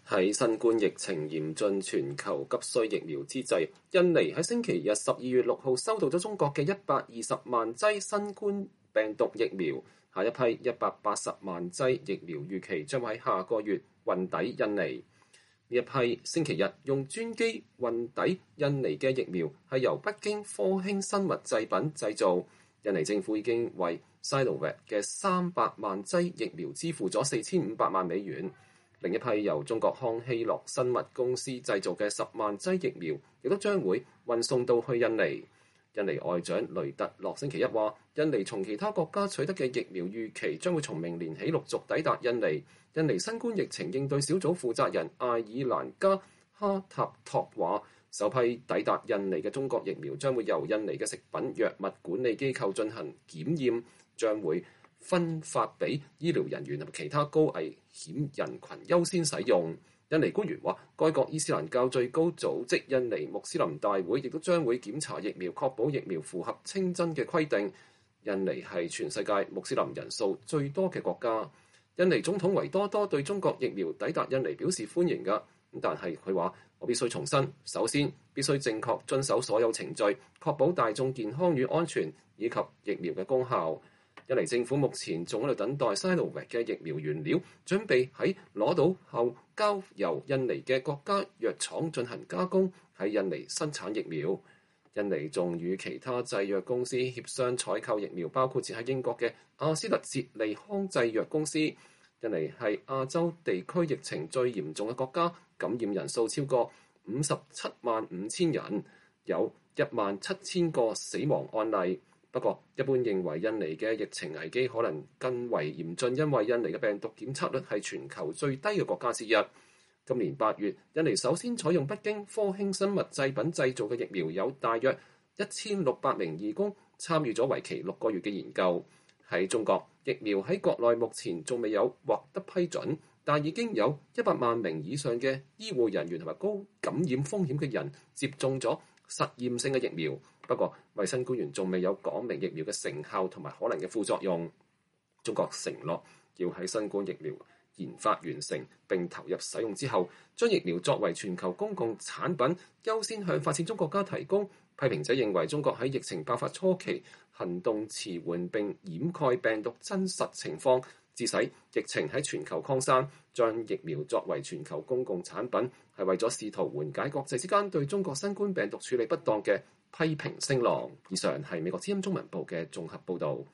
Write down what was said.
喺新冠疫情嚴峻、全球急需疫苗之際，印尼喺星期日12月6號收到咗中國嘅120萬劑新冠病毒疫苗，下一批180萬劑疫苗預期將會喺下個月運抵印尼。呢一批星期日用專機運抵印尼嘅疫苗係由北京科興生物製品製造。印尼政府已經為 Sinovac 嘅300萬劑疫苗支付咗4500萬美元。另一批由中國康希諾生物公司製造嘅10萬劑疫苗，亦都將會運送到去印尼。印尼外長雷特洛星期一話，印尼從其他國家取得嘅疫苗預期將會從明年起陸續抵達印尼。印尼新冠疫情應對小組負責人艾爾蘭加哈塔托話，首批抵達印尼嘅中國疫苗將會由印尼嘅食品藥物管理機構進行檢驗，將會分發俾醫療人員同其他高危險人群優先使用。印尼官員話，該國伊斯蘭教最高組織印尼穆斯林大會亦都將會檢查疫苗，確保疫苗符合清真嘅規定。印尼係全世界穆斯林人數最多嘅國家。印尼總統維多多對中國疫苗抵達印尼表示歡迎㗎，但係佢話，我必須重申，首先必須正確遵守所有程序，確保大眾健康與安全以及疫苗嘅功效。印尼政府目前仲喺度等待 Sinovac 嘅疫苗原料，準備喺攞到後交由印尼嘅國家藥廠進行加工，喺印尼生產疫苗。印尼仲與其他製藥公司協商採購疫苗，包括設喺英國嘅阿斯特捷利康製藥公司。印尼係亞洲地區疫情最嚴重嘅國家，感染人數超過575000人，有17000個死亡案例。不過，一般認為印尼嘅疫情危機可能更為嚴峻，因為印尼嘅病毒檢測率係全球最低嘅國家之一。今年8月，印尼首先採用北京科興生物製品製造嘅疫苗，有大約1600名義工參與咗為期6個月嘅研究。喺中國，疫苗喺國內目前仲未有獲得批准，但已經有100萬名以上嘅醫護人員同埋高感染風險嘅人接種咗實驗性嘅疫苗。不過，衛生官員仲未有講明疫苗嘅成效同埋可能嘅副作用。中國承諾要喺新冠疫苗研發完成並投入使用之後，將疫苗作為全球公共產品，優先向發展中國家提供。批評者認為中國喺疫情爆發初期行動遲緩並掩蓋病毒真實情況，致使疫情喺全球擴散。將疫苗作為全球公共產品，係為咗試圖緩解國際之間對中國新冠病毒處理不當嘅批評聲浪。以上係美國之音中文部嘅綜合報導。